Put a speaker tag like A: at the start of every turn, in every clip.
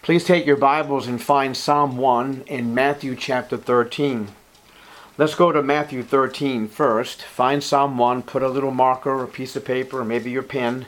A: Please take your Bibles and find Psalm 1 in Matthew chapter 13. Let's go to Matthew 13 first. Find Psalm 1, put a little marker, a piece of paper, or maybe your pen.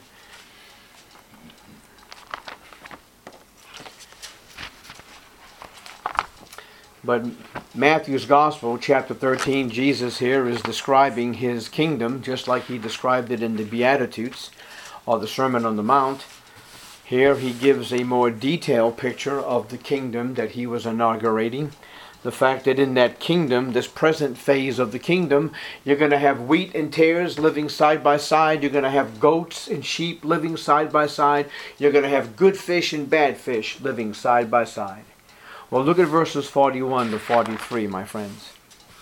A: But Matthew's Gospel, chapter 13, Jesus here is describing his kingdom, just like he described it in the Beatitudes, or the Sermon on the Mount. Here he gives a more detailed picture of the kingdom that he was inaugurating. The fact that in that kingdom, this present phase of the kingdom, you're going to have wheat and tares living side by side. You're going to have goats and sheep living side by side. You're going to have good fish and bad fish living side by side. Well, look at verses 41 to 43, my friends.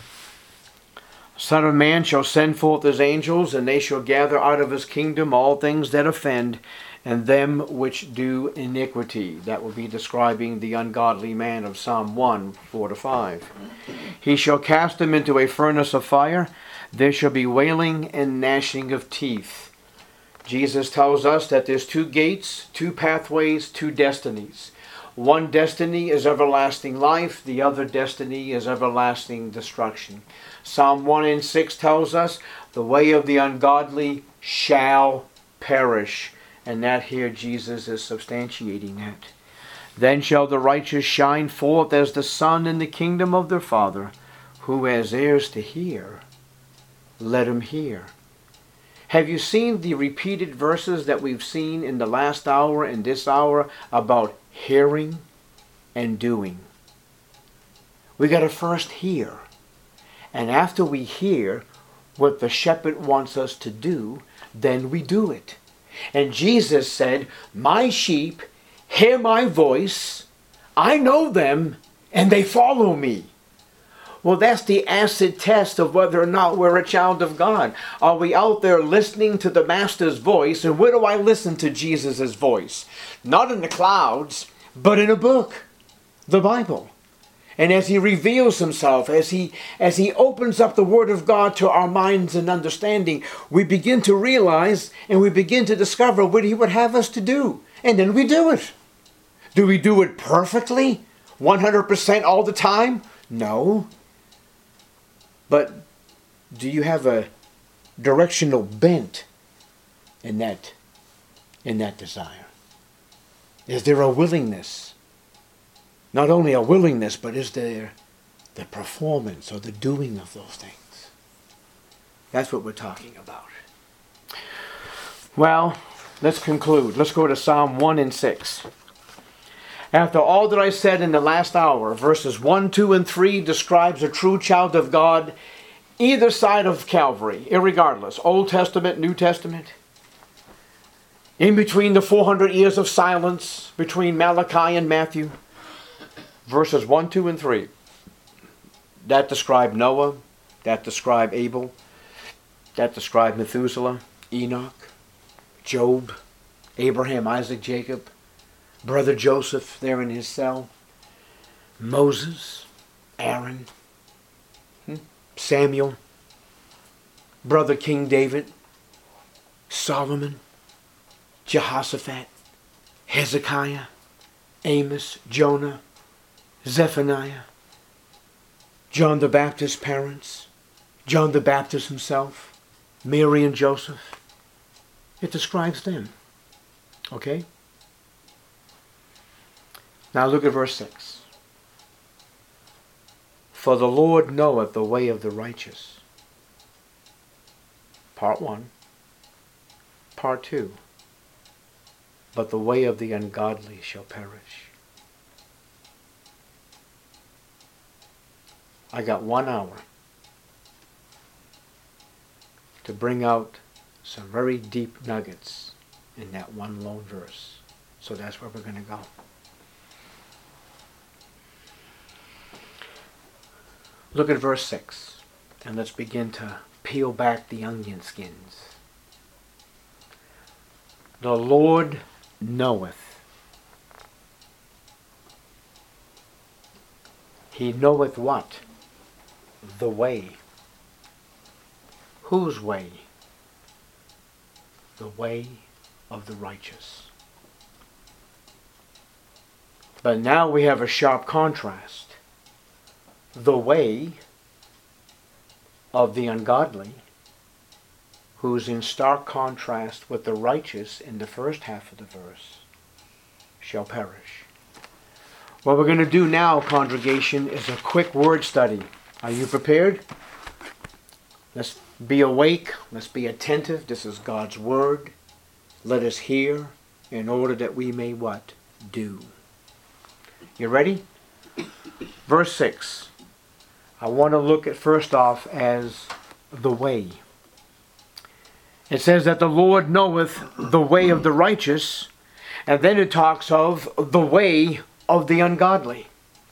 A: Son of Man shall send forth his angels, and they shall gather out of his kingdom all things that offend, and them which do iniquity. That will be describing the ungodly man of Psalm 1, 4 to 5. He shall cast them into a furnace of fire. There shall be wailing and gnashing of teeth. Jesus tells us that there's two gates, two pathways, two destinies. One destiny is everlasting life. The other destiny is everlasting destruction. Psalm 1 and 6 tells us the way of the ungodly shall perish. And that here Jesus is substantiating that. Then shall the righteous shine forth as the sun in the kingdom of their Father. Who has ears to hear, let him hear. Have you seen the repeated verses that we've seen in the last hour and this hour about hearing and doing? We got to first hear. And after we hear what the shepherd wants us to do, then we do it. And Jesus said, my sheep hear my voice, I know them, and they follow me. Well, that's the acid test of whether or not we're a child of God. Are we out there listening to the Master's voice? And where do I listen to Jesus' voice? Not in the clouds, but in a book, the Bible. And as he reveals himself, as he opens up the Word of God to our minds and understanding, we begin to realize and we begin to discover what he would have us to do. And then we do it. Do we do it perfectly? 100% all the time? No. But do you have a directional bent in that desire? Is there a willingness? Not only a willingness, but is there the performance or the doing of those things? That's what we're talking about. Well, let's conclude. Let's go to Psalm 1 and 6. After all that I said in the last hour, verses 1, 2, and 3 describes a true child of God either side of Calvary, irregardless, Old Testament, New Testament. In between the 400 years of silence between Malachi and Matthew. Verses 1, 2, and 3. That describe Noah. That describe Abel. That describe Methuselah, Enoch, Job, Abraham, Isaac, Jacob, brother Joseph there in his cell, Moses, Aaron, Samuel, brother King David, Solomon, Jehoshaphat, Hezekiah, Amos, Jonah, Zephaniah, John the Baptist's parents, John the Baptist himself, Mary and Joseph. It describes them. Okay? Now look at verse 6. For the Lord knoweth the way of the righteous. Part 1. Part 2. But the way of the ungodly shall perish. I got 1 hour to bring out some very deep nuggets in that one lone verse. So that's where we're going to go. Look at verse 6, and let's begin to peel back the onion skins. The Lord knoweth. He knoweth what? The way. Whose way? The way of the righteous. But now we have a sharp contrast. The way of the ungodly, who's in stark contrast with the righteous in the first half of the verse, shall perish. What we're going to do now, congregation, is a quick word study. Are you prepared? Let's be awake. Let's be attentive. This is God's word. Let us hear in order that we may what? Do. You ready? Verse 6. I want to look at first off as the way. It says that the Lord knoweth the way of the righteous, and then it talks of the way of the ungodly.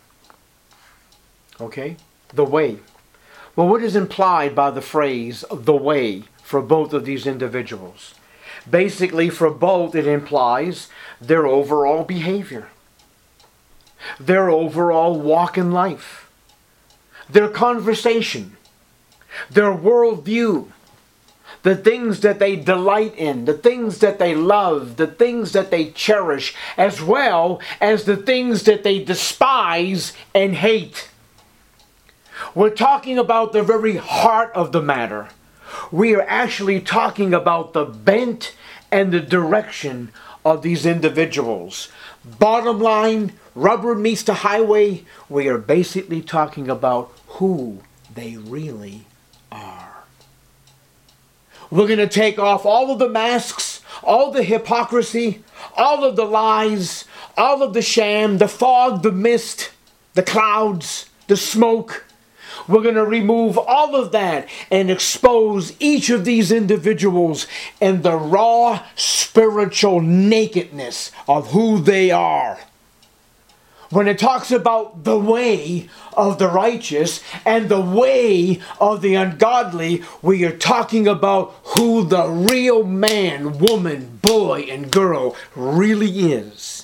A: Okay? The way. Well, what is implied by the phrase the way for both of these individuals? Basically, for both, it implies their overall behavior, their overall walk in life, their conversation, their worldview, the things that they delight in, the things that they love, the things that they cherish, as well as the things that they despise and hate. We're talking about the very heart of the matter. We are actually talking about the bent and the direction of these individuals. Bottom line, rubber meets the highway, we are basically talking about who they really are. We're going to take off all of the masks, all the hypocrisy, all of the lies, all of the sham, the fog, the mist, the clouds, the smoke. We're going to remove all of that and expose each of these individuals in the raw spiritual nakedness of who they are. When it talks about the way of the righteous and the way of the ungodly, we are talking about who the real man, woman, boy, and girl really is.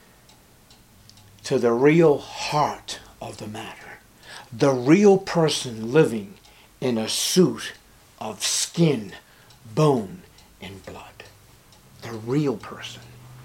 A: To the real heart of the matter. The real person living in a suit of skin, bone, and blood. The real person.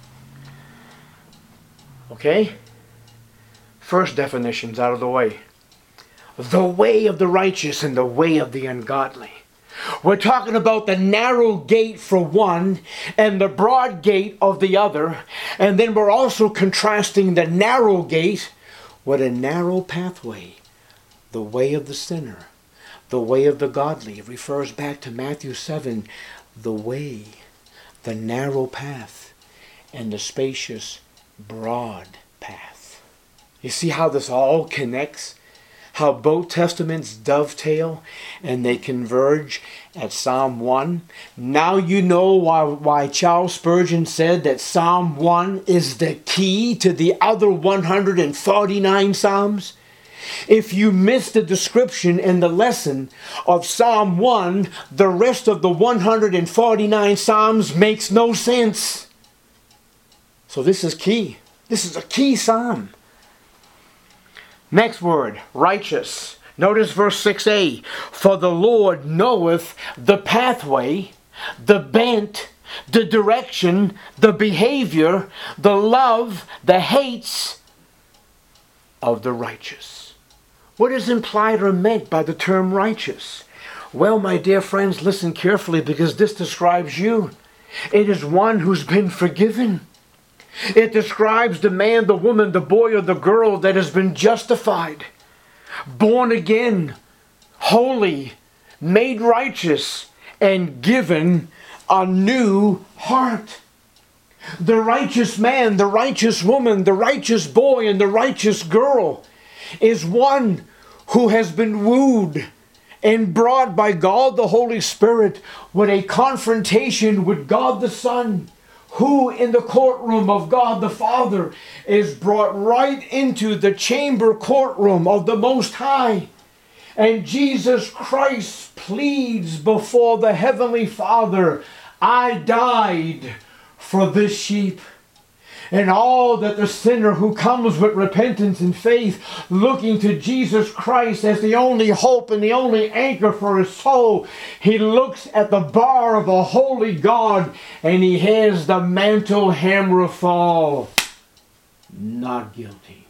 A: Okay? First definition's out of the way. The way of the righteous and the way of the ungodly. We're talking about the narrow gate for one and the broad gate of the other. And then we're also contrasting the narrow gate with a narrow pathway. The way of the sinner, the way of the godly. It refers back to Matthew 7. The way, the narrow path, and the spacious, broad path. You see how this all connects? How both testaments dovetail and they converge at Psalm 1. Now you know why Charles Spurgeon said that Psalm 1 is the key to the other 149 Psalms. If you miss the description and the lesson of Psalm 1, the rest of the 149 Psalms makes no sense. So this is key. This is a key psalm. Next word, righteous. Notice verse 6a. For the Lord knoweth the pathway, the bent, the direction, the behavior, the love, the hates of the righteous. What is implied or meant by the term righteous? Well, my dear friends, listen carefully because this describes you. It is one who's been forgiven. It describes the man, the woman, the boy, or the girl that has been justified, born again, holy, made righteous, and given a new heart. The righteous man, the righteous woman, the righteous boy, and the righteous girl is one who has been wooed and brought by God the Holy Spirit with a confrontation with God the Son, who in the courtroom of God the Father is brought right into the chamber courtroom of the Most High. And Jesus Christ pleads before the Heavenly Father, I died for this sheep. And all that the sinner who comes with repentance and faith, looking to Jesus Christ as the only hope and the only anchor for his soul, he looks at the bar of a holy God and he hears the mantle hammer fall. not guilty,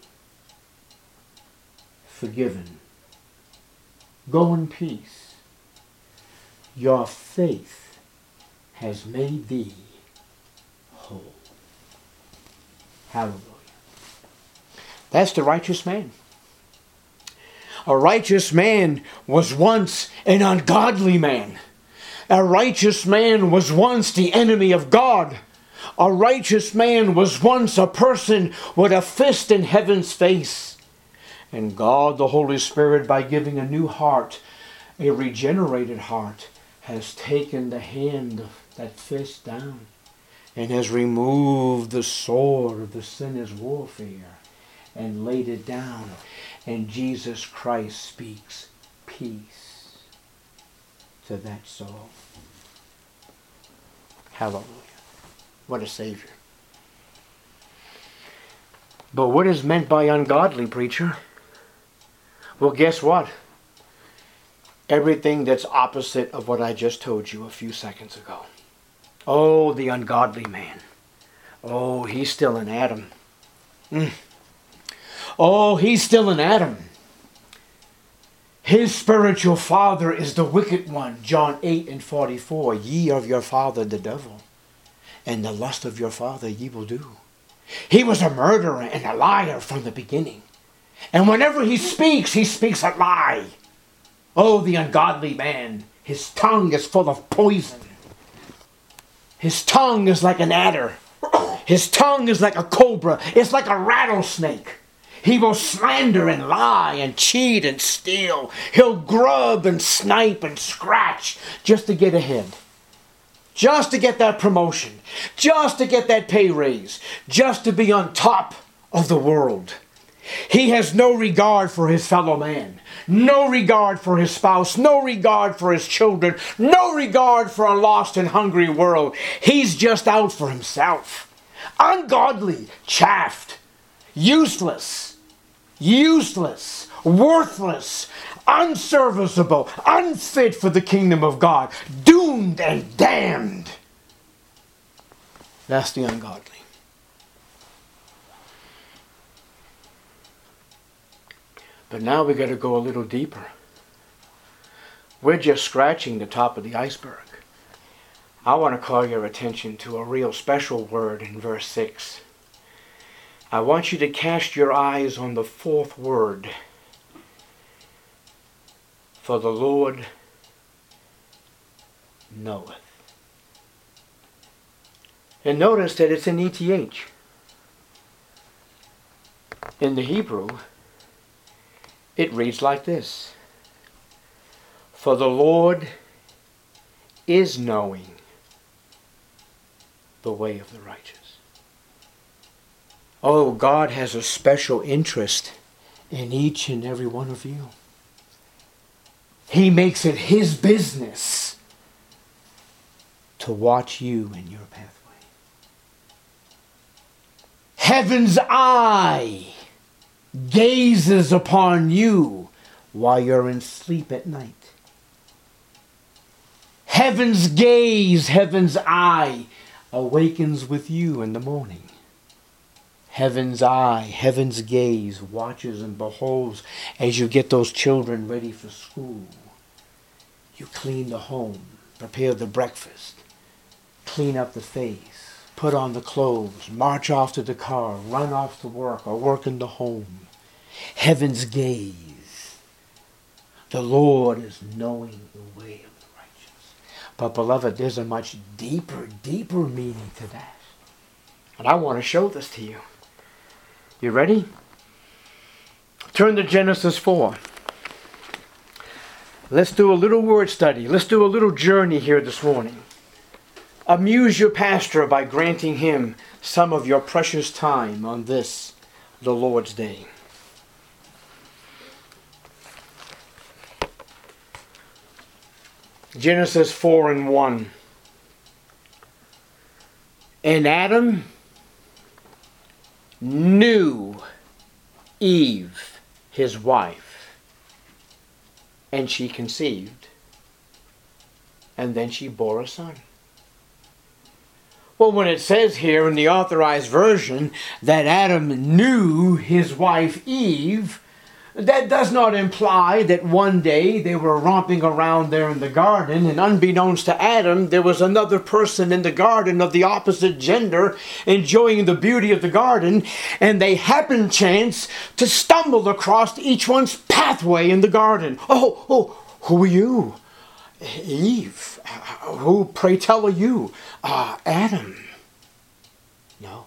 A: forgiven. Go in peace. Your faith has made thee whole. Hallelujah. That's the righteous man. A righteous man was once an ungodly man. A righteous man was once the enemy of God. A righteous man was once a person with a fist in heaven's face. And God, the Holy Spirit, by giving a new heart, a regenerated heart, has taken the hand of that fist down and has removed the sword of the sinner's warfare and laid it down. And Jesus Christ speaks peace to that soul. Hallelujah. What a Savior. But what is meant by ungodly, preacher? Well, guess what? Everything that's opposite of what I just told you a few seconds ago. Oh, the ungodly man. Oh, he's still in Adam. Oh, he's still in Adam. His spiritual father is the wicked one. John 8:44. Ye of your father the devil, and the lust of your father ye will do. He was a murderer and a liar from the beginning. And whenever he speaks a lie. Oh, the ungodly man. His tongue is full of poison. His tongue is like an adder. His tongue is like a cobra. It's like a rattlesnake. He will slander and lie and cheat and steal. He'll grub and snipe and scratch just to get ahead. Just to get that promotion. Just to get that pay raise. Just to be on top of the world. He has no regard for his fellow man. No regard for his spouse. No regard for his children. No regard for a lost and hungry world. He's just out for himself. Ungodly, chaffed, useless, worthless, unserviceable, unfit for the kingdom of God, doomed and damned. That's the ungodly. But now we got to go a little deeper. We're just scratching the top of the iceberg. I want to call your attention to a real special word in verse 6. I want you to cast your eyes on the fourth word. For the Lord knoweth. And notice that it's an ETH. In the Hebrew, it reads like this. For the Lord is knowing the way of the righteous. Oh, God has a special interest in each and every one of you. He makes it His business to watch you in your pathway. Heaven's eye gazes upon you while you're in sleep at night. Heaven's gaze, heaven's eye awakens with you in the morning. Heaven's eye, heaven's gaze watches and beholds as you get those children ready for school. You clean the home, prepare the breakfast, clean up the face, put on the clothes, march off to the car, run off to work or work in the home. Heaven's gaze. The Lord is knowing the way of the righteous. But beloved, there's a much deeper meaning to that. And I want to show this to you. You ready? Turn to Genesis 4. Let's do a little word study. Let's do a little journey here this morning. Amuse your pastor by granting him some of your precious time on this, the Lord's Day. Genesis 4:1. And Adam knew Eve, his wife, and she conceived, and then she bore a son. Well, when it says here in the Authorized Version that Adam knew his wife Eve, that does not imply that one day they were romping around there in the garden, and unbeknownst to Adam, there was another person in the garden of the opposite gender enjoying the beauty of the garden, and they happened chance to stumble across each one's pathway in the garden. Oh, who are you? Eve. Who, pray tell, are you? Adam. No.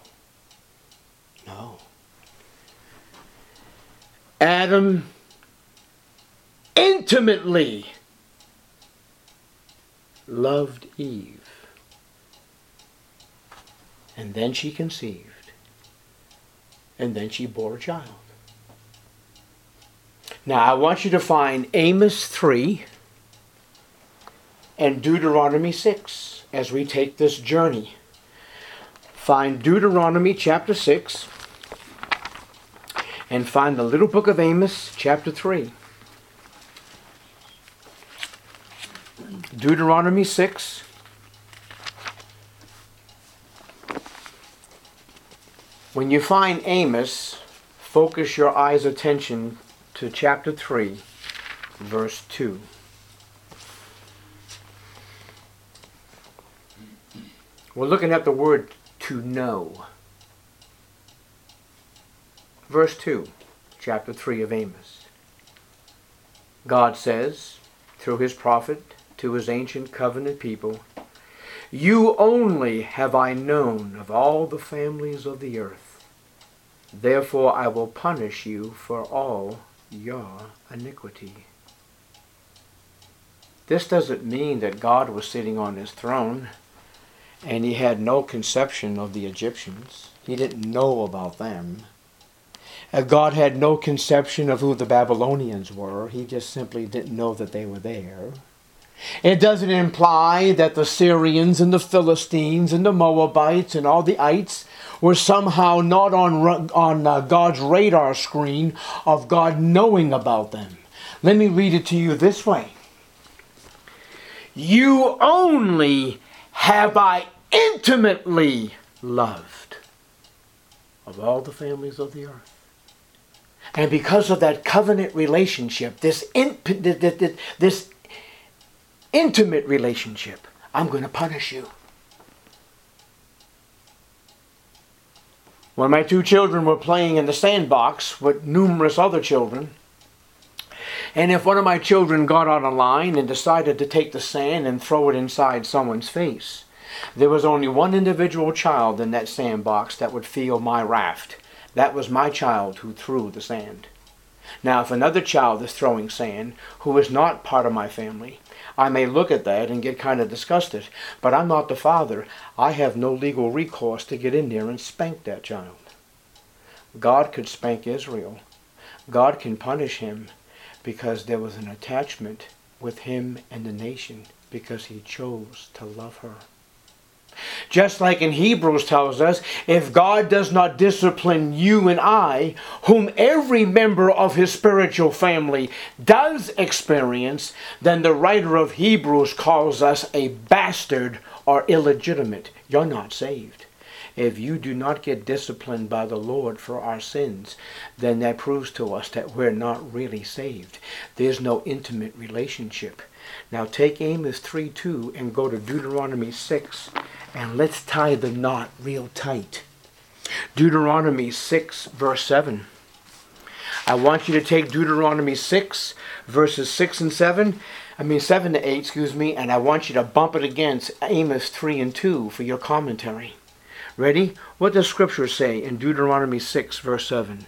A: Adam intimately loved Eve. And then she conceived. And then she bore a child. Now I want you to find Amos 3 and Deuteronomy 6 as we take this journey. Find Deuteronomy chapter 6 and find the little book of Amos chapter 3. Deuteronomy 6. When you find Amos, focus your eyes' attention to chapter 3, verse 2. We're looking at the word to know. Verse 2, chapter 3 of Amos. God says, through his prophet, to his ancient covenant people, "You only have I known of all the families of the earth. Therefore I will punish you for all your iniquity." This doesn't mean that God was sitting on his throne and he had no conception of the Egyptians. He didn't know about them. God had no conception of who the Babylonians were. He just simply didn't know that they were there. It doesn't imply that the Syrians and the Philistines and the Moabites and all the ites were somehow not on God's radar screen of God knowing about them. Let me read it to you this way. You only have I intimately loved of all the families of the earth. And because of that covenant relationship, this intimate relationship, I'm going to punish you. When my two children were playing in the sandbox with numerous other children, and if one of my children got on a line and decided to take the sand and throw it inside someone's face, there was only one individual child in that sandbox that would feel my wrath. That was my child who threw the sand. Now, if another child is throwing sand who is not part of my family, I may look at that and get kind of disgusted, but I'm not the father. I have no legal recourse to get in there and spank that child. God could spank Israel. God can punish him because there was an attachment with him and the nation because he chose to love her. Just like in Hebrews tells us, if God does not discipline you and I, whom every member of his spiritual family does experience, then the writer of Hebrews calls us a bastard or illegitimate. You're not saved. If you do not get disciplined by the Lord for our sins, then that proves to us that we're not really saved. There's no intimate relationship. Now take Amos 3:2 and go to Deuteronomy 6 and let's tie the knot real tight. Deuteronomy 6 verse 7. I want you to take Deuteronomy 6 verses 7 to 8, and I want you to bump it against Amos 3 and 2 for your commentary. Ready? What does Scripture say in Deuteronomy 6 verse 7?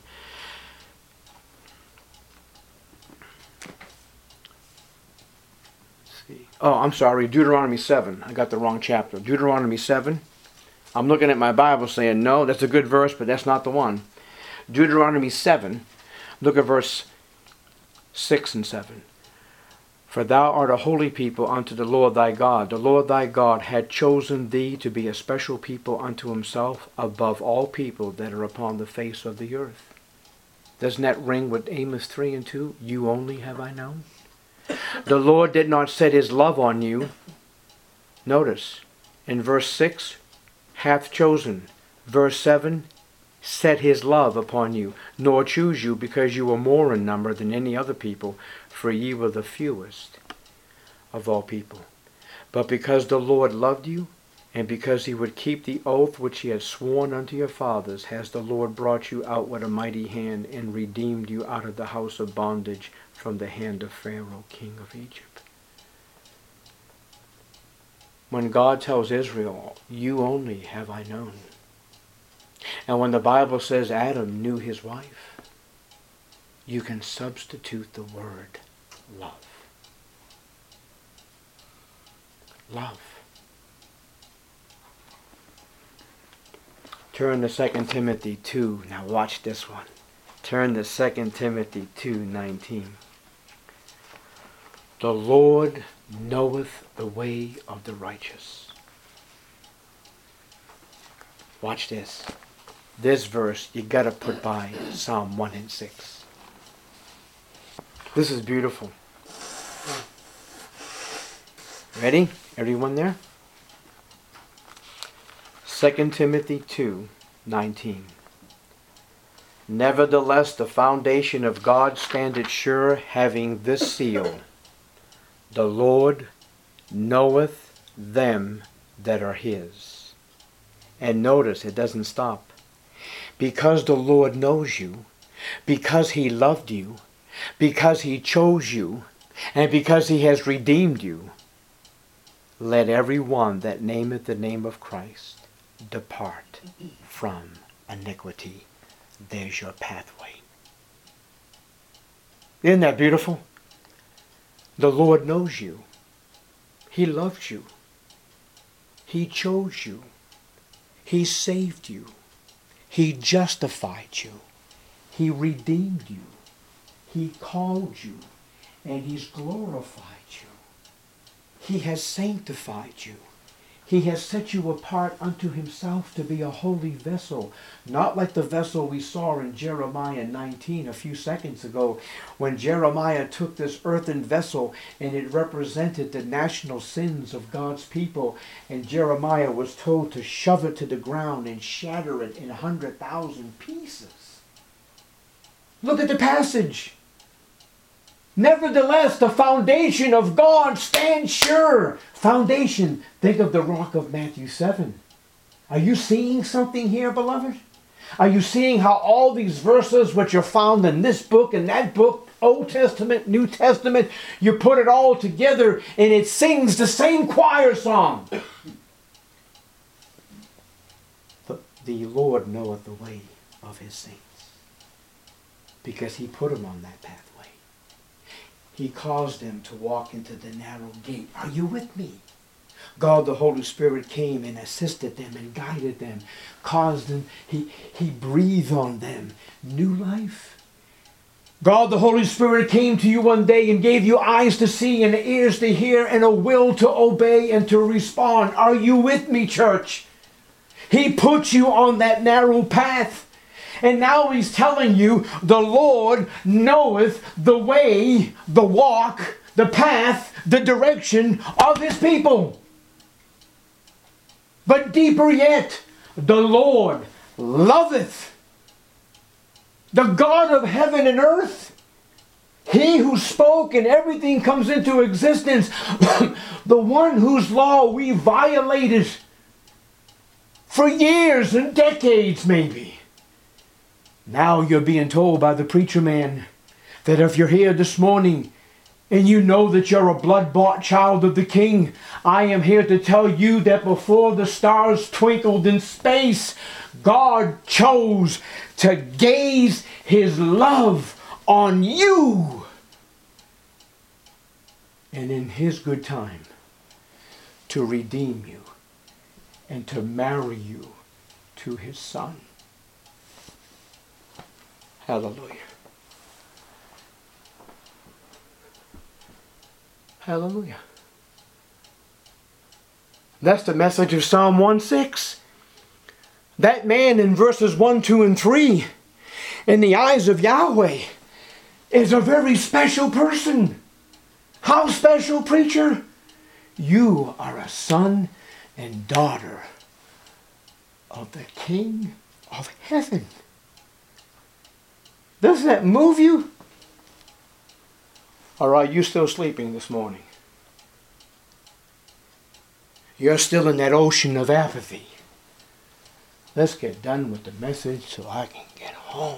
A: Oh, I'm sorry, Deuteronomy 7. I got the wrong chapter. Deuteronomy 7. I'm looking at my Bible saying, no, that's a good verse, but that's not the one. Deuteronomy 7. Look at verse 6 and 7. For thou art a holy people unto the Lord thy God. The Lord thy God had chosen thee to be a special people unto himself above all people that are upon the face of the earth. Doesn't that ring with Amos 3 and 2? You only have I known. The Lord did not set his love on you. Notice, in verse 6, hath chosen. Verse 7, set his love upon you, nor choose you because you were more in number than any other people, for ye were the fewest of all people. But because the Lord loved you, and because he would keep the oath which he had sworn unto your fathers, has the Lord brought you out with a mighty hand, and redeemed you out of the house of bondage from the hand of Pharaoh, king of Egypt. When God tells Israel, you only have I known. And when the Bible says Adam knew his wife, you can substitute the word love. Love. Turn to 2 Timothy 2. Now watch this one. Turn to 2 Timothy 2:19. The Lord knoweth the way of the righteous. Watch this. This verse you got to put by Psalm 1 and 6. This is beautiful. Ready? Everyone there? 2 Timothy 2:19. Nevertheless, the foundation of God standeth sure, having this seal: the Lord knoweth them that are his. And notice, it doesn't stop. Because the Lord knows you, because he loved you, because he chose you, and because he has redeemed you, let every one that nameth the name of Christ depart from iniquity. There's your pathway. Isn't that beautiful? The Lord knows you. He loves you. He chose you. He saved you. He justified you. He redeemed you. He called you. And he's glorified you. He has sanctified you. He has set you apart unto himself to be a holy vessel. Not like the vessel we saw in Jeremiah 19 a few seconds ago, when Jeremiah took this earthen vessel and it represented the national sins of God's people. And Jeremiah was told to shove it to the ground and shatter it in 100,000 pieces. Look at the passage. Nevertheless, the foundation of God stands sure. Foundation. Think of the rock of Matthew 7. Are you seeing something here, beloved? Are you seeing how all these verses which are found in this book and that book, Old Testament, New Testament, you put it all together and it sings the same choir song. The Lord knoweth the way of his saints, because he put them on that pathway. He caused them to walk into the narrow gate. Are you with me? God the Holy Spirit came and assisted them and guided them, caused them, he breathed on them new life. God the Holy Spirit came to you one day and gave you eyes to see and ears to hear and a will to obey and to respond. Are you with me, church? He put you on that narrow path. And now he's telling you, the Lord knoweth the way, the walk, the path, the direction of his people. But deeper yet, the Lord loveth. The God of heaven and earth. He who spoke and everything comes into existence. The one whose law we violated for years and decades maybe. Now you're being told by the preacher man that if you're here this morning and you know that you're a blood-bought child of the King, I am here to tell you that before the stars twinkled in space, God chose to gaze his love on you. And in his good time, to redeem you and to marry you to his Son. Hallelujah. Hallelujah. That's the message of Psalm 1:6. That man in verses 1, 2, and 3, in the eyes of Yahweh, is a very special person. How special, preacher? You are a son and daughter of the King of heaven. Doesn't that move you? Or are you still sleeping this morning? You're still in that ocean of apathy. Let's get done with the message so I can get home.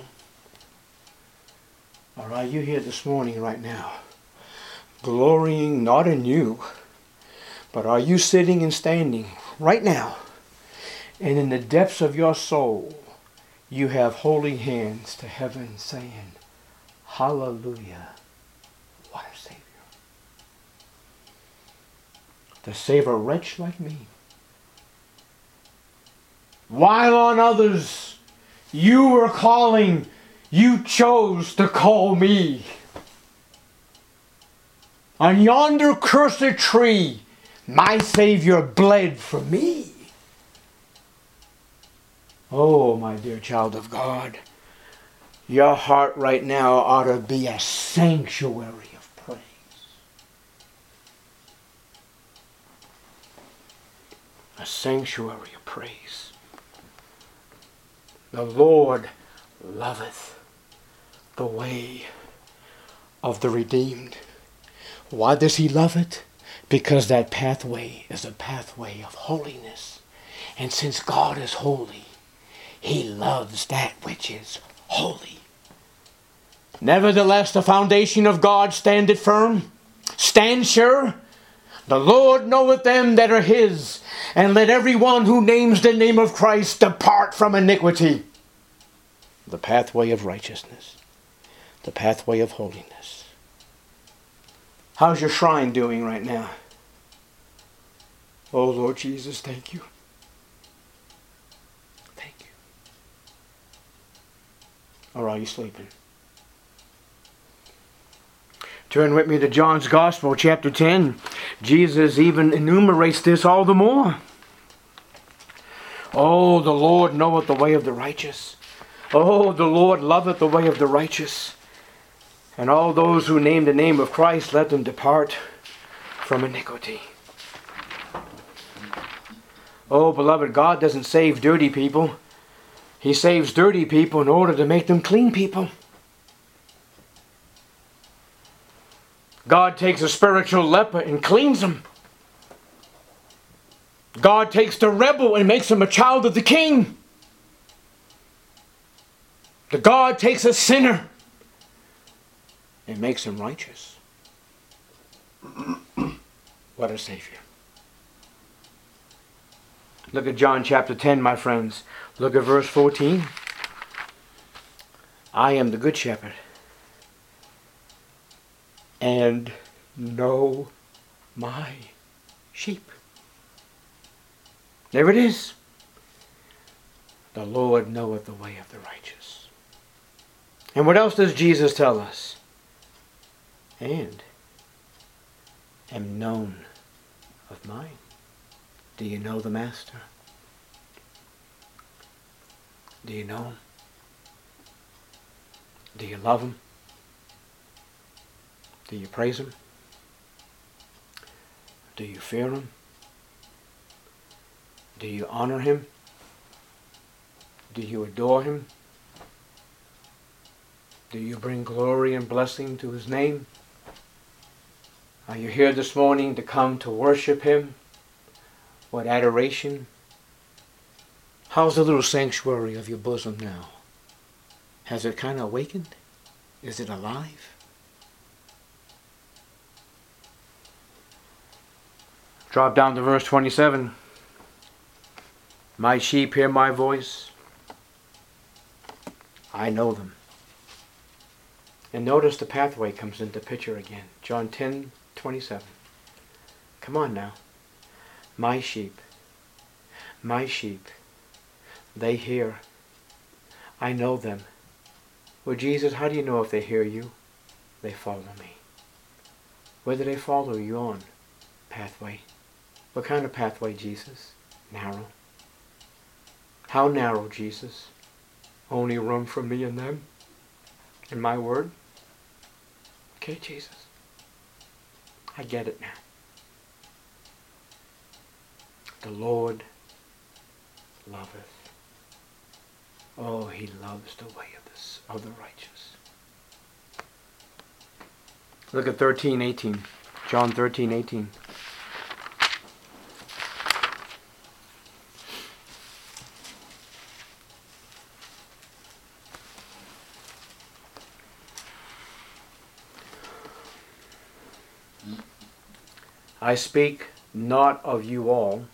A: Or are you here this morning right now, glorying not in you, but are you sitting and standing right now, and in the depths of your soul, you have holy hands to heaven saying, hallelujah, what a Savior. To save a wretch like me. While on others you were calling, you chose to call me. On yonder cursed tree, my Savior bled for me. Oh, my dear child of God, your heart right now ought to be a sanctuary of praise. A sanctuary of praise. The Lord loveth the way of the redeemed. Why does He love it? Because that pathway is a pathway of holiness. And since God is holy, He loves that which is holy. Nevertheless, the foundation of God standeth firm. Stand sure. The Lord knoweth them that are His. And let every one who names the name of Christ depart from iniquity. The pathway of righteousness. The pathway of holiness. How's your shrine doing right now? Oh, Lord Jesus, thank you. Thank you. Or are you sleeping? Turn with me to John's Gospel, chapter 10. Jesus even enumerates this all the more. Oh, the Lord knoweth the way of the righteous. Oh, the Lord loveth the way of the righteous. And all those who name the name of Christ, let them depart from iniquity. Oh, beloved, God doesn't save dirty people. He saves dirty people in order to make them clean people. God takes a spiritual leper and cleans him. God takes the rebel and makes him a child of the King. The God takes a sinner and makes him righteous. What a Savior. Look at John chapter 10, my friends. Look at verse 14. I am the good shepherd, and know my sheep. There it is. The Lord knoweth the way of the righteous. And what else does Jesus tell us? And am known of mine. Do you know the Master? Do you know Him? Do you love Him? Do you praise Him? Do you fear Him? Do you honor Him? Do you adore Him? Do you bring glory and blessing to His name? Are you here this morning to come to worship Him? What adoration? How's the little sanctuary of your bosom now? Has it kind of awakened? Is it alive? Drop down to verse 27. My sheep hear my voice. I know them. And notice the pathway comes into picture again. John 10:27. Come on now. My sheep, they hear. I know them. Well, Jesus, how do you know if they hear you? They follow me. Where do they follow you on? Pathway. What kind of pathway, Jesus? Narrow. How narrow, Jesus? Only room for me and them? And my word? Okay, Jesus. I get it now. The Lord loveth Oh, He loves the way of the righteous. Look at 13:18. John 13:18. I speak not of you all.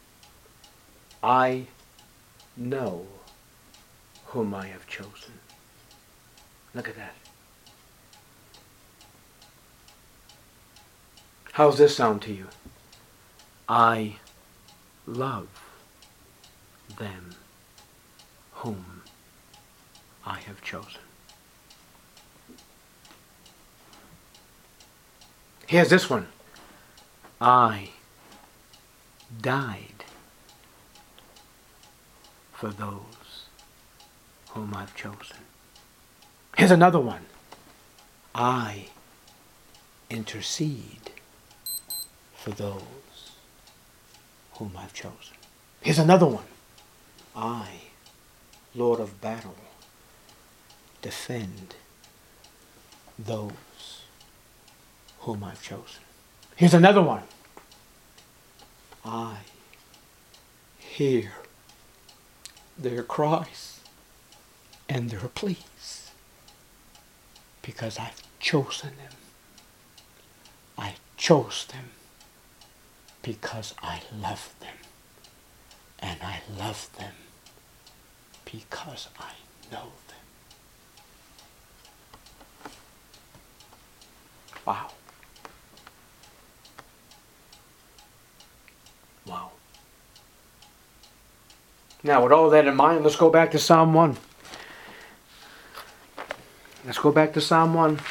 A: I know whom I have chosen. Look at that. How's this sound to you? I love them whom I have chosen. Here's this one. I died for those whom I've chosen. Here's another one. I intercede for those whom I've chosen. Here's another one. I, Lord of battle, defend those whom I've chosen. Here's another one. I hear their cries and their pleas because I've chosen them. I chose them because I love them. And I love them because I know them. Wow. Wow. Now, with all that in mind, let's go back to Psalm 1. Let's go back to Psalm 1.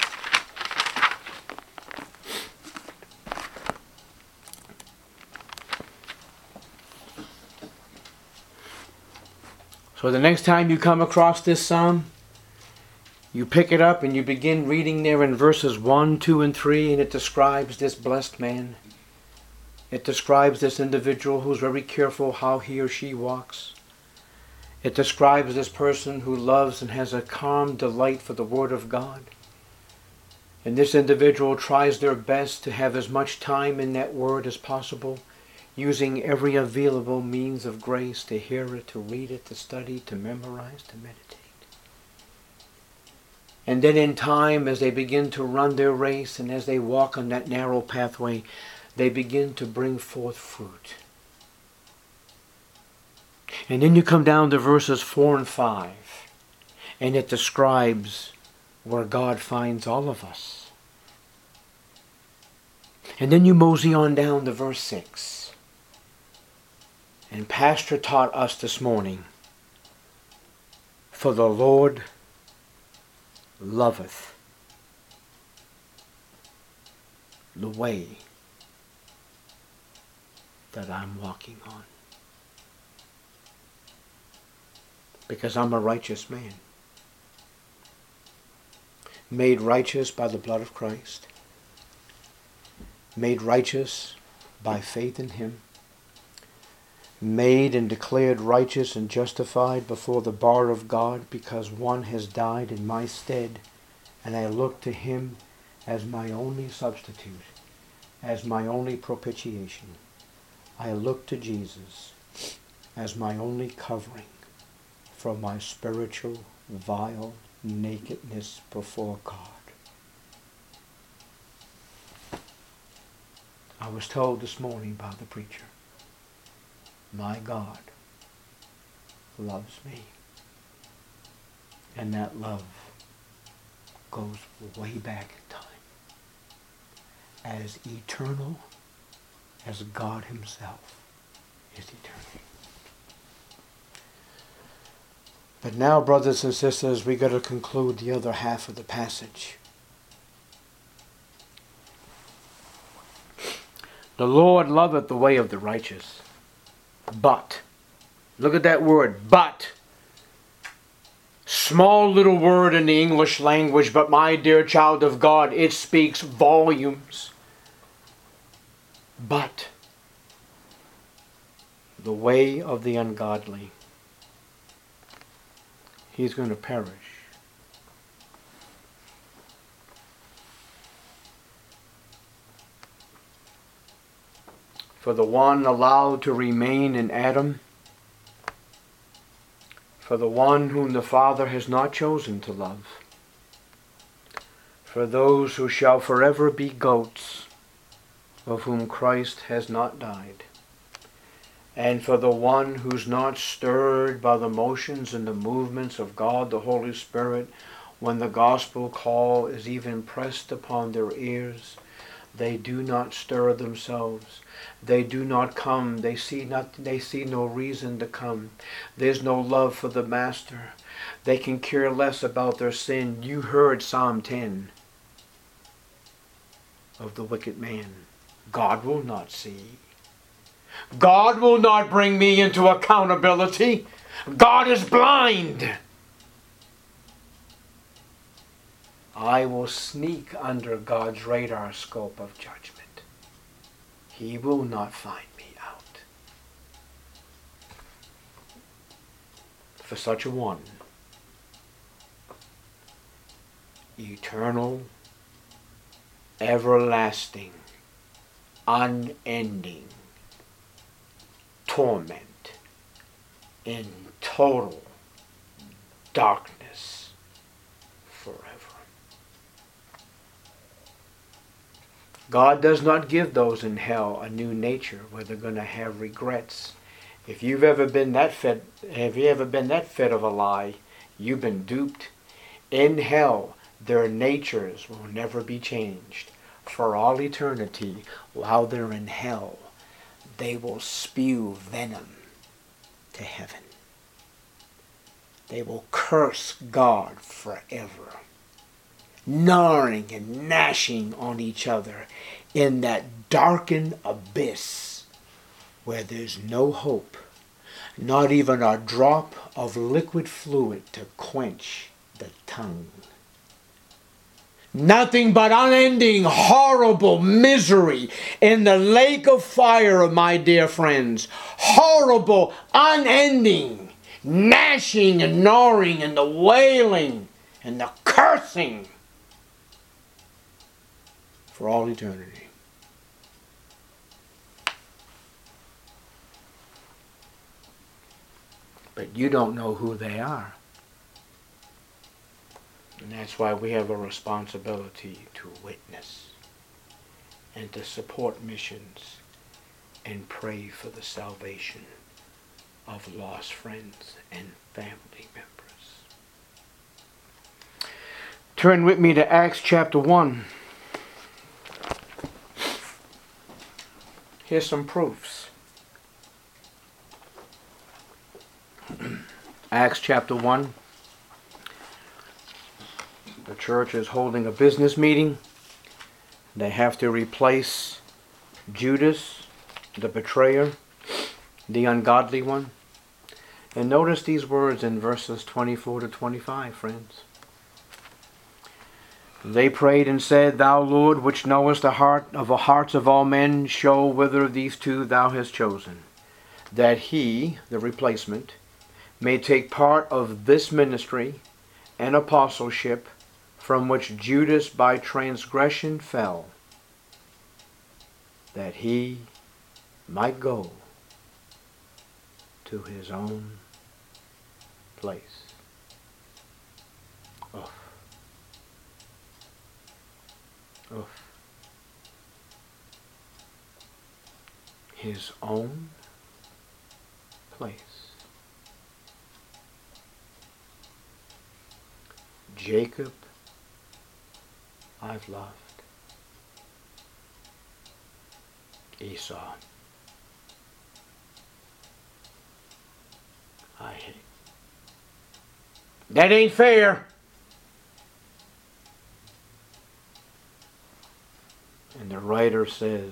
A: So the next time you come across this psalm, you pick it up and you begin reading there in verses 1, 2, and 3, and it describes this blessed man. It describes this individual who's very careful how he or she walks. It describes this person who loves and has a calm delight for the Word of God. And this individual tries their best to have as much time in that Word as possible, using every available means of grace to hear it, to read it, to study, to memorize, to meditate. And then in time, as they begin to run their race and as they walk on that narrow pathway, they begin to bring forth fruit. And then you come down to verses 4 and 5, and it describes where God finds all of us. And then you mosey on down to verse 6. And Pastor taught us this morning, for the Lord loveth the way that I'm walking on. Because I'm a righteous man. Made righteous by the blood of Christ. Made righteous by faith in Him. Made and declared righteous and justified before the bar of God because one has died in my stead, and I look to Him as my only substitute, as my only propitiation. I look to Jesus as my only covering from my spiritual, vile nakedness before God. I was told this morning by the preacher, my God loves me. And that love goes way back in time. As eternal as God Himself is eternal. But now, brothers and sisters, we got to conclude the other half of the passage. The Lord loveth the way of the righteous. But, look at that word, but. Small little word in the English language, but my dear child of God, it speaks volumes. But the way of the ungodly he's going to perish. For the one allowed to remain in Adam, for the one whom the Father has not chosen to love, for those who shall forever be goats, of whom Christ has not died, and for the one who's not stirred by the motions and the movements of God the Holy Spirit, when the gospel call is even pressed upon their ears, they do not stir themselves. They do not come. They see no reason to come. There's no love for the Master. They can care less about their sin. You heard Psalm 10 of the wicked man. God will not see. God will not bring me into accountability. God is blind. I will sneak under God's radar scope of judgment. He will not find me out. For such a one, eternal, everlasting, unending torment in total darkness forever. God does not give those in hell a new nature where they're going to have regrets. If you've ever been that fed of a lie, you've been duped. In hell, their natures will never be changed. For all eternity, while they're in hell, they will spew venom to heaven. They will curse God forever, gnawing and gnashing on each other in that darkened abyss where there's no hope, not even a drop of liquid fluid to quench the tongue. Nothing but unending, horrible misery in the lake of fire, my dear friends. Horrible, unending, gnashing and gnawing and the wailing and the cursing for all eternity. But you don't know who they are. And that's why we have a responsibility to witness and to support missions and pray for the salvation of lost friends and family members. Turn with me to Acts chapter 1. Here's some proofs. Acts chapter 1. The church is holding a business meeting. They have to replace Judas, the betrayer, the ungodly one. And notice these words in verses 24 to 25, friends. They prayed and said, Thou, Lord, which knowest the hearts of all men, show whither of these two thou hast chosen, that he, the replacement, may take part of this ministry and apostleship, from which Judas by transgression fell, that he might go to his own place. Oof. Oof. His own place. Jacob I've loved. Esau I hate. That ain't fair. And the writer says,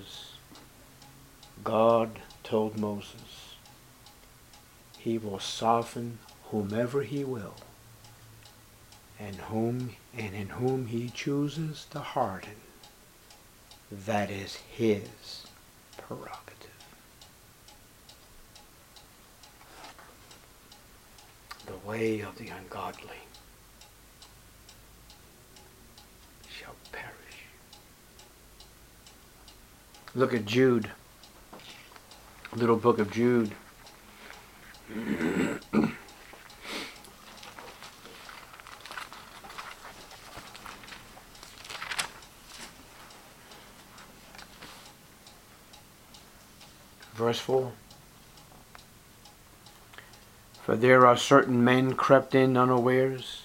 A: God told Moses, he will soften whomever he will, and in whom he chooses to harden. That is his prerogative. The way of the ungodly shall perish. Look at Jude, little book of Jude. Verse 4. For there are certain men crept in unawares,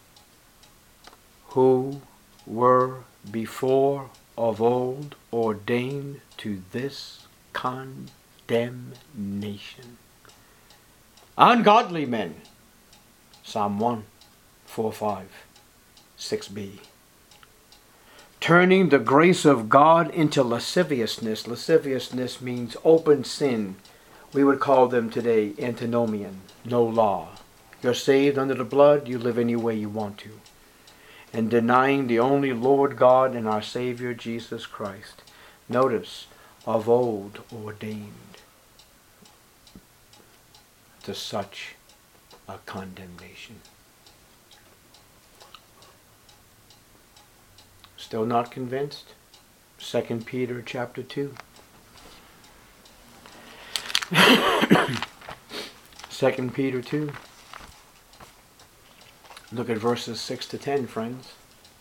A: who were before of old ordained to this condemnation. Ungodly men. Psalm 1, 4, 5, 6b. Turning the grace of God into lasciviousness. Lasciviousness means open sin. We would call them today antinomian, no law. You're saved under the blood, you live any way you want to. And denying the only Lord God and our Savior Jesus Christ. Notice, of old ordained to such a condemnation. Still not convinced? 2 Peter chapter 2. 2 Peter 2. Look at verses 6 to 10, friends.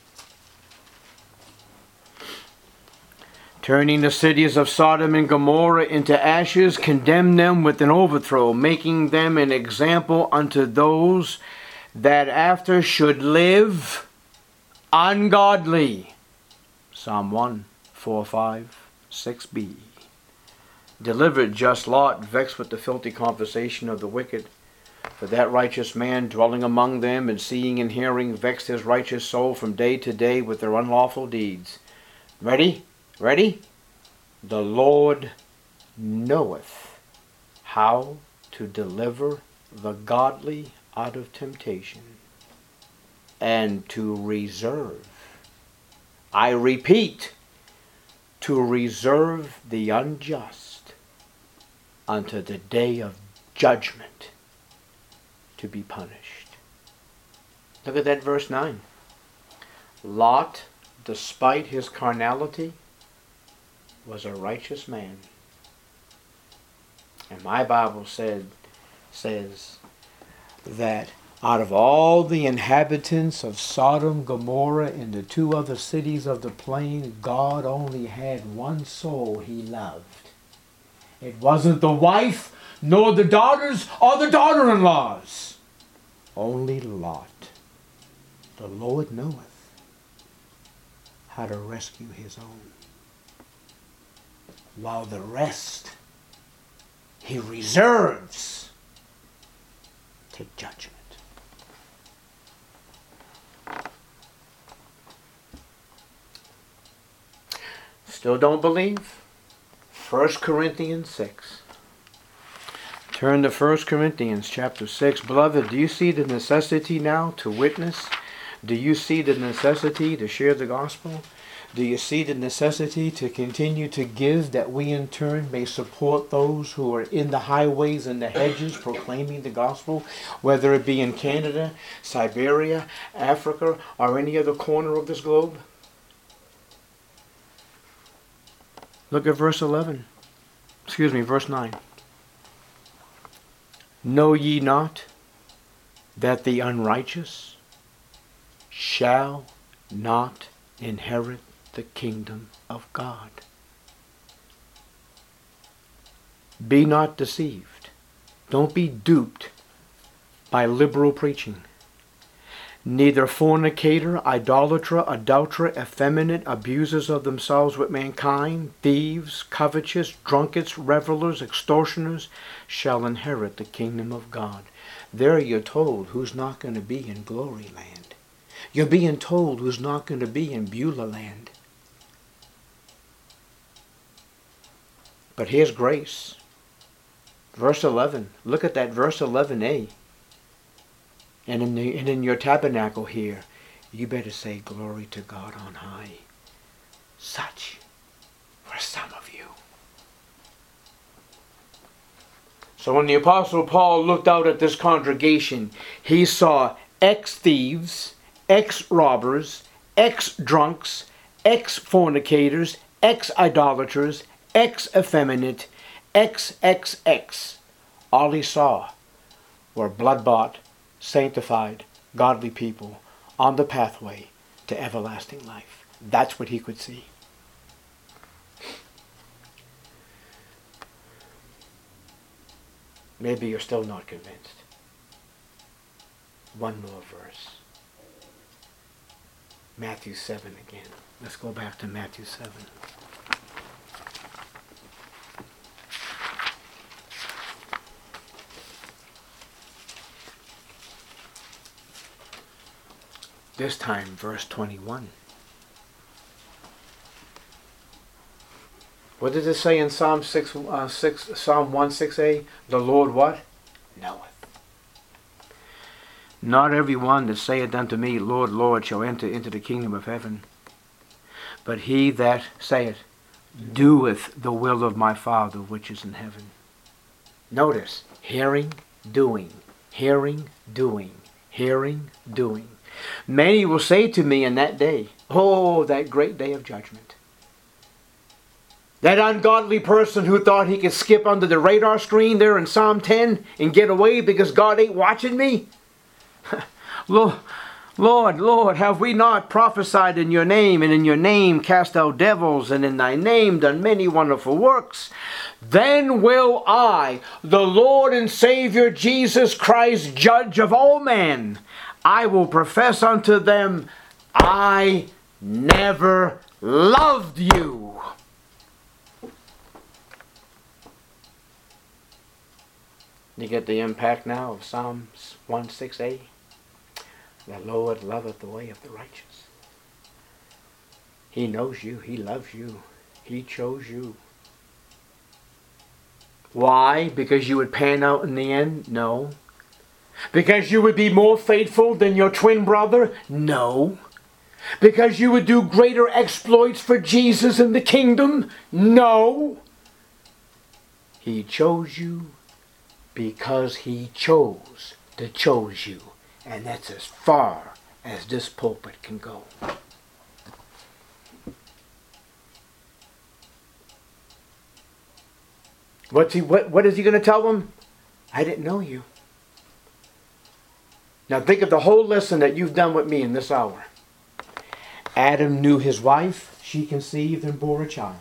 A: Turning the cities of Sodom and Gomorrah into ashes, condemn them with an overthrow, making them an example unto those that after should live ungodly. Psalm 1, 4, 5, 6b. Delivered just Lot, vexed with the filthy conversation of the wicked. For that righteous man dwelling among them, and seeing and hearing, vexed his righteous soul from day to day with their unlawful deeds. Ready? Ready? The Lord knoweth how to deliver the godly out of temptation, and to reserve, I repeat, to reserve the unjust unto the day of judgment, to be punished. Look at that verse 9. Lot, despite his carnality, was a righteous man. And my Bible says that out of all the inhabitants of Sodom, Gomorrah, and the two other cities of the plain, God only had one soul he loved. It wasn't the wife, nor the daughters, or the daughter-in-laws. Only Lot. The Lord knoweth how to rescue his own. While the rest he reserves to judgment. Still don't believe? 1 Corinthians 6. Turn to 1 Corinthians chapter 6. Beloved, do you see the necessity now to witness? Do you see the necessity to share the gospel? Do you see the necessity to continue to give, that we in turn may support those who are in the highways and the hedges proclaiming the gospel, whether it be in Canada, Siberia, Africa, or any other corner of this globe? Look at verse 11. Verse 9. Know ye not that the unrighteous shall not inherit the kingdom of God? Be not deceived. Don't be duped by liberal preaching. Neither fornicator, idolater, adulterer, effeminate, abusers of themselves with mankind, thieves, covetous, drunkards, revelers, extortioners, shall inherit the kingdom of God. There you're told who's not going to be in glory land. You're being told who's not going to be in Beulah land. But here's grace. Verse 11. Look at that verse 11a. And in your tabernacle here, you better say glory to God on high. Such were some of you. So when the Apostle Paul looked out at this congregation, he saw ex-thieves, ex-robbers, ex-drunks, ex-fornicators, ex-idolaters, ex-effeminate, XXX. All he saw were blood-bought, sanctified, godly people on the pathway to everlasting life. That's what he could see. Maybe you're still not convinced. One more verse. Matthew 7 again. Let's go back to Matthew 7. This time, verse 21. What does it say in Psalm 1:6a? The Lord what? Knoweth. Not every one that saith unto me, Lord, Lord, shall enter into the kingdom of heaven, but he that saith, doeth the will of my Father which is in heaven. Notice, hearing, doing, hearing, doing, hearing, doing. Many will say to me in that day, oh, that great day of judgment. That ungodly person who thought he could skip under the radar screen there in Psalm 10 and get away because God ain't watching me. Lord, Lord, have we not prophesied in your name, and in your name cast out devils, and in thy name done many wonderful works? Then will I, the Lord and Savior Jesus Christ, judge of all men, I will profess unto them, I never loved you. You get the impact now of Psalms 1:6a? The Lord loveth the way of the righteous. He knows you. He loves you. He chose you. Why? Because you would pan out in the end? No. Because you would be more faithful than your twin brother? No. Because you would do greater exploits for Jesus in the kingdom? No. He chose you because he chose to choose you. And that's as far as this pulpit can go. What is he going to tell them? I didn't know you. Now think of the whole lesson that you've done with me in this hour. Adam knew his wife. She conceived and bore a child.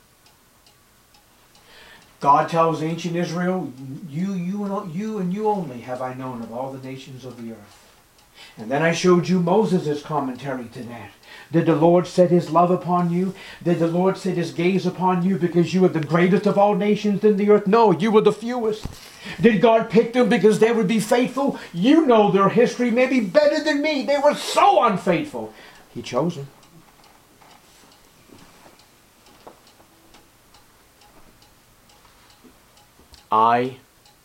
A: God tells ancient Israel, you and you only have I known of all the nations of the earth. And then I showed you Moses' commentary to that. Did the Lord set his love upon you? Did the Lord set his gaze upon you because you were the greatest of all nations in the earth? No, you were the fewest. Did God pick them because they would be faithful? You know their history maybe better than me. They were so unfaithful. He chose them. I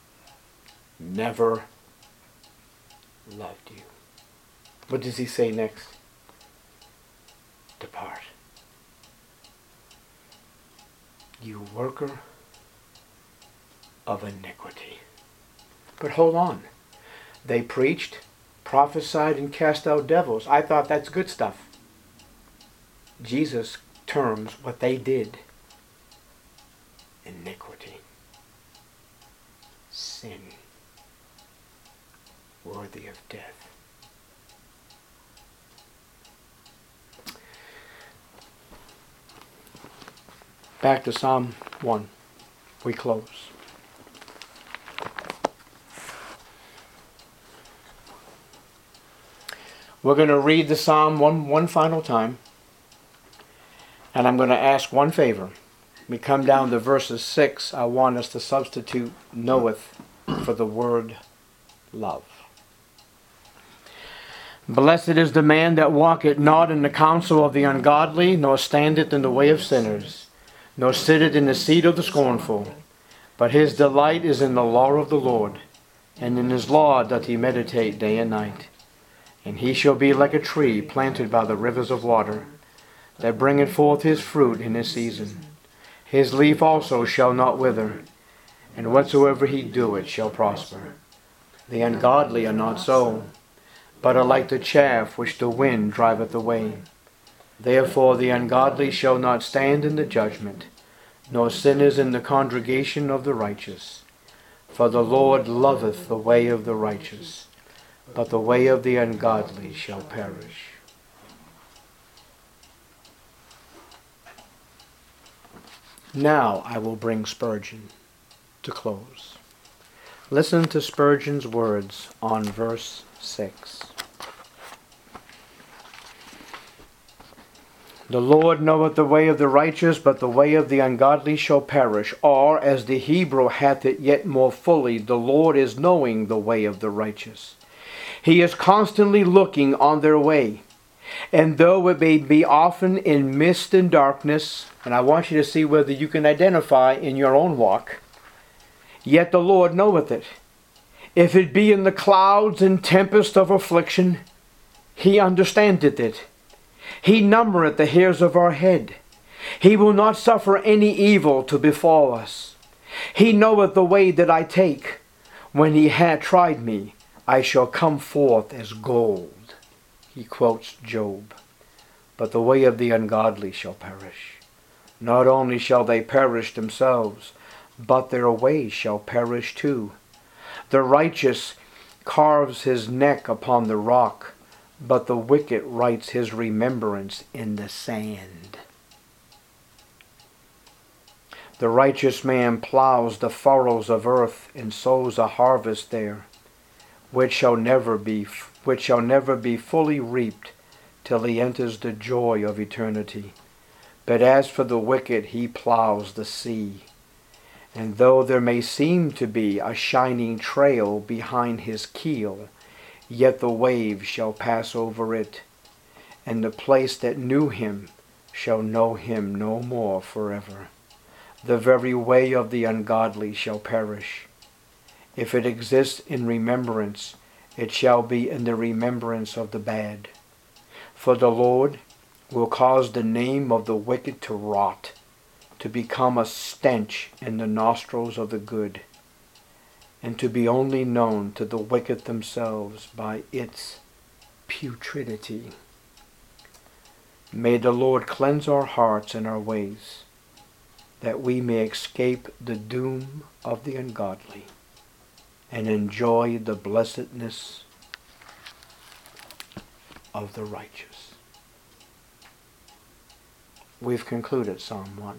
A: never loved you. What does he say next? Depart. You worker of iniquity. But hold on. They preached, prophesied, and cast out devils. I thought that's good stuff. Jesus terms what they did iniquity. Sin. Worthy of death. Back to Psalm 1. We close. We're going to read the Psalm one final time. And I'm going to ask one favor. We come down to verses 6. I want us to substitute knoweth for the word love. Blessed is the man that walketh not in the counsel of the ungodly, nor standeth in the way of sinners, nor sitteth in the seat of the scornful. But his delight is in the law of the Lord, and in his law doth he meditate day and night. And he shall be like a tree planted by the rivers of water, that bringeth forth his fruit in his season. His leaf also shall not wither, and whatsoever he doeth shall prosper. The ungodly are not so, but are like the chaff which the wind driveth away. Therefore the ungodly shall not stand in the judgment, nor sinners in the congregation of the righteous. For the Lord loveth the way of the righteous, but the way of the ungodly shall perish. Now I will bring Spurgeon to close. Listen to Spurgeon's words on verse 6. The Lord knoweth the way of the righteous, but the way of the ungodly shall perish. Or, as the Hebrew hath it yet more fully, the Lord is knowing the way of the righteous. He is constantly looking on their way. And though it may be often in mist and darkness, and I want you to see whether you can identify in your own walk, yet the Lord knoweth it. If it be in the clouds and tempest of affliction, He understandeth it. He numbereth the hairs of our head. He will not suffer any evil to befall us. He knoweth the way that I take. When He hath tried me, I shall come forth as gold. He quotes Job. But the way of the ungodly shall perish. Not only shall they perish themselves, but their way shall perish too. The righteous carves his neck upon the rock, but the wicked writes his remembrance in the sand. The righteous man plows the furrows of earth and sows a harvest there, which shall never be fully reaped till he enters the joy of eternity. But as for the wicked, he plows the sea. And though there may seem to be a shining trail behind his keel, yet the waves shall pass over it, and the place that knew him shall know him no more forever. The very way of the ungodly shall perish. If it exists in remembrance, it shall be in the remembrance of the bad. For the Lord will cause the name of the wicked to rot, to become a stench in the nostrils of the good, and to be only known to the wicked themselves by its putridity. May the Lord cleanse our hearts and our ways, that we may escape the doom of the ungodly and enjoy the blessedness of the righteous. We've concluded Psalm 1.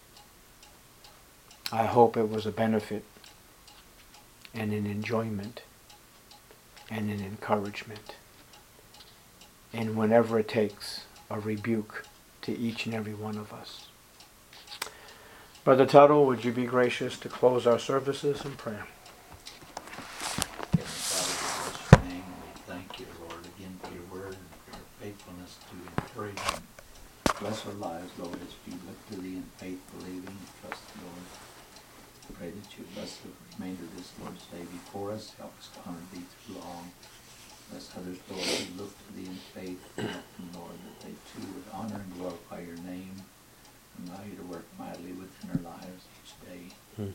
A: I hope it was a benefit and an enjoyment and an encouragement. And whenever it takes, a rebuke to each and every one of us. Brother Tuttle, would you be gracious to close our services in prayer?
B: Thank you, Lord, again for your word and for your faithfulness to encourage and bless our lives, Lord, as we look to thee in faith, believing and trust, Lord. I pray that you bless the remainder of this Lord's day before us. Help us to honor thee through all. Bless others, Lord, who look to thee in faith, and Lord, that they too would honor and glorify your name and allow you to work mightily within our lives each day.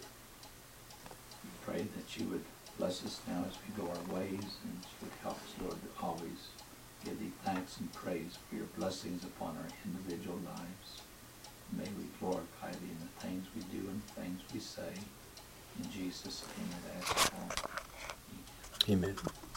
B: We pray that you would bless us now as we go our ways, and you would help us, Lord, to always give thee thanks and praise for your blessings upon our individual lives. May we glorify thee in the things we do and things we say. In Jesus' name I ask all. Amen.
A: Amen.